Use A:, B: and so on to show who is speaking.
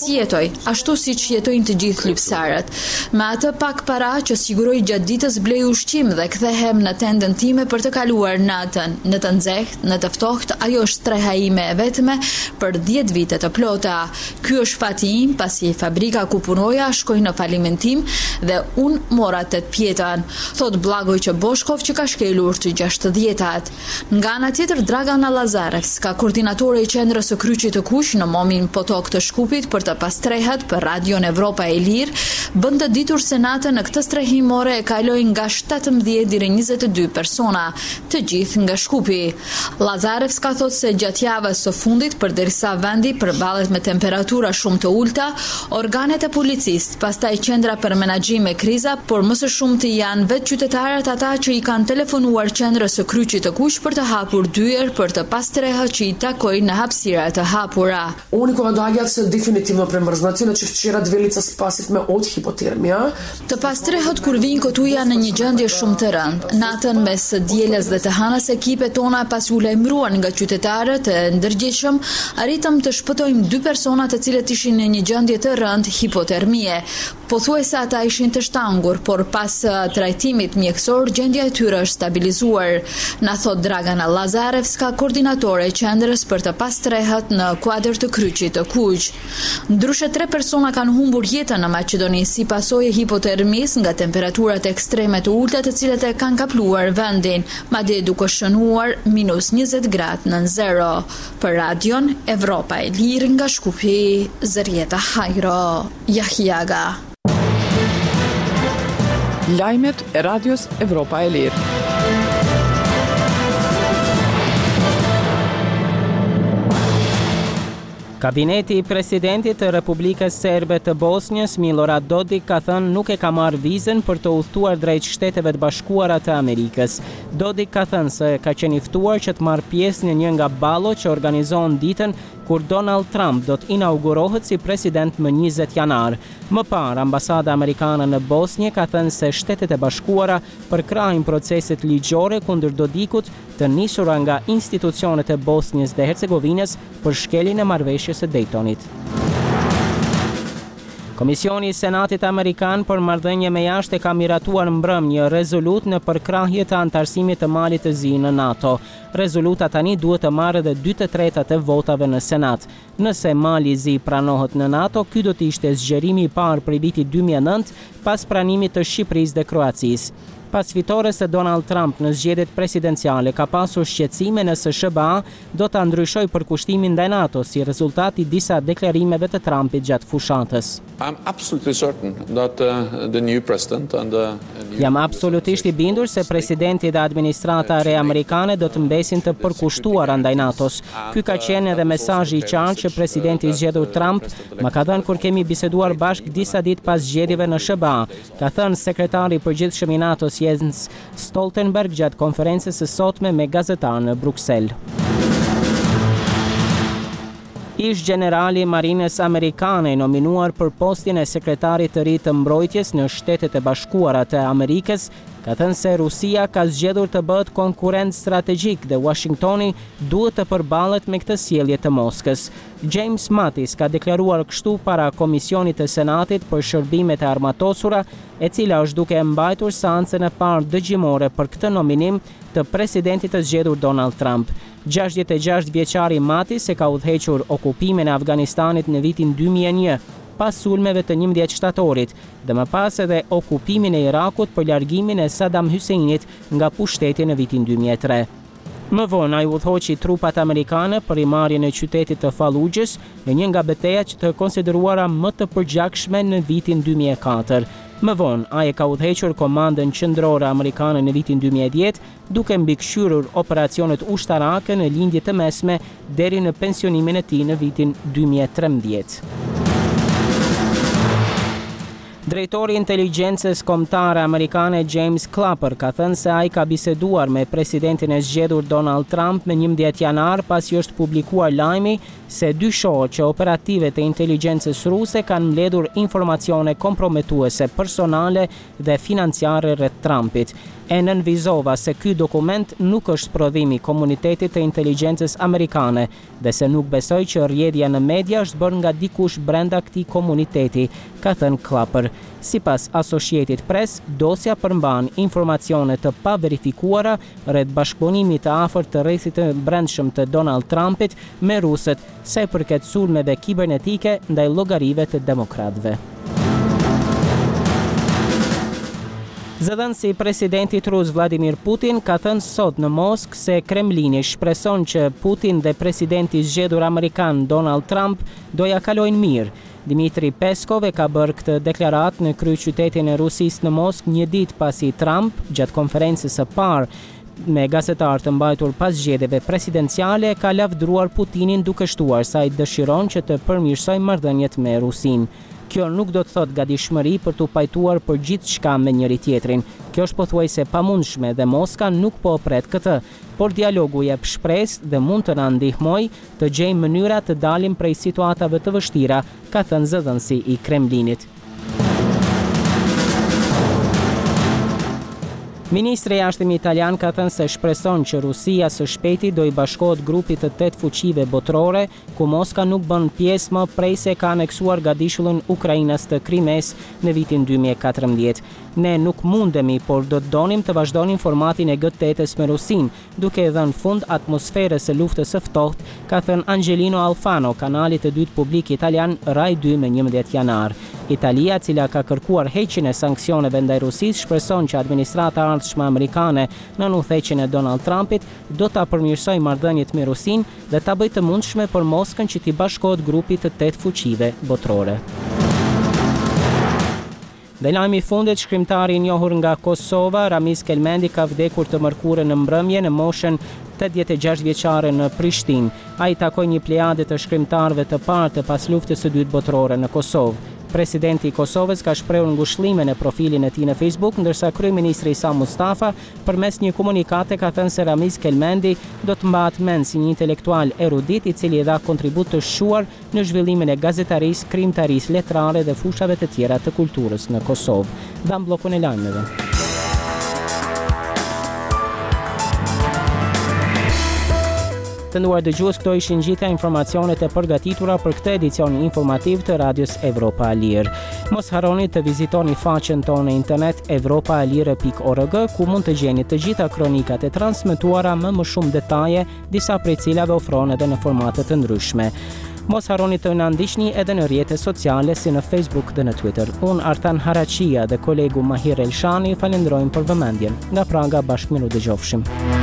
A: si jetoj, ashtu siç jetojnë të gjithë lypsarët. Me atë pak para që siguroj gjatë ditës blej ushqim dhe kthehem në tendën time për të kaluar natën. Në të nxehtë, në të ftohtë, ajo është streha ime e vetme për 10 vite të plota. Ky është fati im, pasi fabrika ku punoja shkoi në falimentim dhe unë mora 8 pjetën, thot Blagoj Boshkov që ka shkelur të 60-tat. Nga ana tjetër, Dragana Lazarevska, koordinatore e qendrës së Kryqit të Kuq në momin Potok të Shkupit për të pastrehet për Radion Evropa e Lirë, bën të ditur se natën në këtë strehimore e kaloi nga 17 deri 22 persona, të gjithë nga Shkupi. Lazarevska thot se gjatë javës së fundit, përderisa vendi përballet me temperatura shumë të ulta, organet e policisë, pastaj qendra për menaxhim me kriza, por më së shumti janë vetë qytetarët ata që i kanë telefonuar qendrës së Kryqit të Kuq për të hapur dyer për të pastrehët që i takojnë në hapësira të hapura.
B: Oni koga događa se definitivno premrznati, znači včera dvelica spasit me od hipotermia.
A: Të pastrehët kur vinë këtuja në një gjendje shumë të rëndë. Natën mes dielës dhe të hënës ekipet tona pasi u lajmëruan nga qytetarët e ndërgjegjshëm, arritëm të shpëtojmë 2 persona të cilët ishin në një gjendje të rëndë hipotermie. Pothuajse ata ishin të shtangur, por pas trajtimit mjekësor gjendja e tyre është stabilizuar, na thot Dragana Lazarevska, koordinatore e qendrës për të pastrehët në kuadër të Kryqit të Kuq. Ndryshe 3 persona kanë humbur jetën në Maqedoni si pasojë e hipotermisë nga temperaturat ekstreme të ulta të cilat e kanë kapluar vendin, madje duke shënuar -20 gradë nën zero. Për Radion Evropa e Lirë nga Shkupi, Zërieta Hajro, Jahiaga.
C: Lajmet e Radios Evropa e Lirë.
D: Kabineti i presidentit të Republikës Serbe të Bosnjës, Milorad Dodik, ka thënë nuk e ka marrë vizën për të udhëtuar drejt Shteteve të Bashkuara të Amerikës. Dodik ka thënë se ka qenë i ftuar që të marrë pjesë në një nga ballot që organizohen ditën kur Donald Trump do të inaugurohet si president më 20 janar. Më parë, ambasada amerikane në Bosnjë ka thënë se Shtetet e Bashkuara përkrahin proceset ligjore kundër Dodikut të nisura nga institucionet e Bosnjës dhe Hercegovinës për shkeljen e marrëveshjes së Daytonit. Komisioni i Senatit Amerikan për marrëdhënie me jashtë ka miratuar mbrëm një rezolut në përkrahje të antarësimit të Malit të Zi në NATO. Rezoluta tani duhet të marrë edhe 2/3 e votave në Senat. Nëse Mali i Zi pranohet në NATO, ky do të ishte zgjerimi i parë prej vitit 2009 pas pranimit të Shqipërisë dhe Kroacisë. Pas fitores së Donald Trump në zgjedhjet presidenciale, ka pasur shqetësime nëse SBA do ta ndryshojë përkushtimin ndaj NATO si rezultat i disa deklarimeve të Trumpit gjatë fushatës. Jam absolutisht i bindur se presidenti dhe administrata e re amerikane do të mbesin të përkushtuara ndaj NATO-s. Ky ka qenë edhe mesazhi i qartë që presidenti i zgjedhur Trump më ka dhënë kur kemi biseduar bashkë disa ditë pas zgjedhjeve në SBA, ka thënë sekretari i përgjithshëm i NATO-s Jens Stoltenberg gjatë konferencës së sotme me gazetarë në Bruksel. Ish generali i Marinës Amerikane nominuar për postin e sekretarit të ri të mbrojtjes në Shtetet e Bashkuara të Amerikës ka thënë se Rusia ka zgjedhur të bëhet konkurrent strategjik dhe Washingtoni duhet të përballet me këtë sjellje të Moskës. James Mattis ka deklaruar kështu para Komisionit të Senatit për shërbimet e armatosura, e cila është duke mbajtur seancën e parë dëgjimore për këtë nominim të presidentit të zgjedhur Donald Trump. 66 vjeçari Mattis e ka udhëhequr okupimin e Afganistanit në vitin 2001, pas sulmeve të 11 shtatorit, dhe më pas edhe okupimin e Irakut për largimin e Saddam Husseinit nga pushteti në vitin 2003. Më vonë ai udhëhoqi trupat amerikane për rimarrjen e qytetit të Fallujës në një nga betejat që të konsideruara më të përgjakshme në vitin 2004. Më vonë, ai e ka udhëhequr komandën qendrore amerikane në vitin 2010, duke mbikëqyrur operacionet ushtarake në lindje të mesme deri në pensionimin e tij në vitin 2013. Drejtori i inteligjencës kombëtare amerikane James Clapper ka thënë se ai ka biseduar me presidentin e zgjedhur Donald Trump me 11 janar pasi është publikuar lajmi se dyshohet që operativet e inteligjencës ruse kanë mbledhur informacione komprometuese personale dhe financiare rreth Trumpit. E nënvizova se ky dokument nuk është prodhim i komunitetit të inteligjencës amerikane dhe se nuk besoj që rrjedhja në media është bërë nga dikush brenda këtij komuniteti, ka thënë Clapper. Sipas Associated Press, dosja përmban informacione të paverifikuara rreth bashkëpunimit të afërt të rrethit të brendshëm të Donald Trumpit me rusët sa i përket sulmeve kibernetike ndaj llogarive të demokratëve. Zëdhënësi i presidentit rus Vladimir Putin ka thënë sot në Moskë se Kremlini shpreson që Putin dhe presidenti zgjedhur amerikan Donald Trump do ja kalojnë mirë. Dmitri Peskov e ka bërë këtë deklaratë në kryeqytetin e Rusisë në Moskë një ditë pasi Trump, gjatë konferencës së parë me gazetarë të mbajtur pas zgjedhjeve presidenciale, ka lavdruar Putinin duke shtuar se ai dëshiron që të përmirësojë marrëdhëniet me Rusinë. Kjo nuk do të thotë gatishmëri për t'u pajtuar për gjithçka me njëri tjetrin. Kjo është pothuajse pamundshme dhe Moska nuk po pret këtë, por dialogu jep shpresë dhe mund të na ndihmojë të gjejmë mënyra të dalim prej situatave të vështira, ka thënë zëdhënësi i Kremlinit. Ministri i Jashtëm italian ka thënë se shpreson që Rusia së shpejti do i bashkohet grupit të 8 fuqive botërore, ku Moska nuk bën pjesë më prej se ka aneksuar gadishullin Ukrainës të Krimes në vitin 2014. Ne nuk mundemi, por do të donim të vazhdonim formatin e G8-s me Rusinë, duke dhënë fund atmosferës së luftës së ftohtë, ka thënë Angelino Alfano, kanalit të dytë publik italian Rai 2 me 11 janar. Italia, cila ka kërkuar heqjen e sanksioneve ndaj Rusisë, shpreson që administrata e ardhshme amerikane në udhëheqjen e Donald Trumpit do ta përmirësojë marrëdhëniet me Rusinë dhe ta bëjë të mundshme për Moskën që t'i bashkohet grupit të 8 fuqive botërore. Dhe lajmi i fundit, shkrimtari i njohur nga Kosova, Ramiz Kelmendi, ka vdekur të mërkurën në mbrëmje në moshën 86 vjeçare në Prishtinë. Ai takoi një plejade të shkrimtarëve të parë të pas luftës së dytë botërore në Kosovë. Presidenti i Kosovës ka shprehur ngushëllime në profilin e tij në Facebook, ndërsa kryeministri Isa Mustafa përmes një komunikate ka thënë se Ramiz Kelmendi do të mbahet mend si një intelektual erudit i cili dha kontribut të shquar në zhvillimin e gazetarisë, krimtarisë, letrare dhe fushave të tjera të kulturës në Kosovë. Dam bllokun e lajmeve. Të nderuar dëgjues, këto ishin gjitha informacionet e përgatitura për këtë edicion informativ të Radios Evropa e Lirë. Mos harroni të vizitoni faqen tonë në internet evropaalire.org, ku mund të gjeni të gjitha kronikat e transmetuara me më shumë detaje, disa prej cilave ofrohen edhe në formate të ndryshme. Mos harroni të na ndiqni edhe në rrjetet sociale si në Facebook dhe në Twitter. Unë Artan Haraqia dhe kolegu Mahir Elshani falenderojmë për vëmendjen. Nga Praga bashkë me ju dëgjofshim.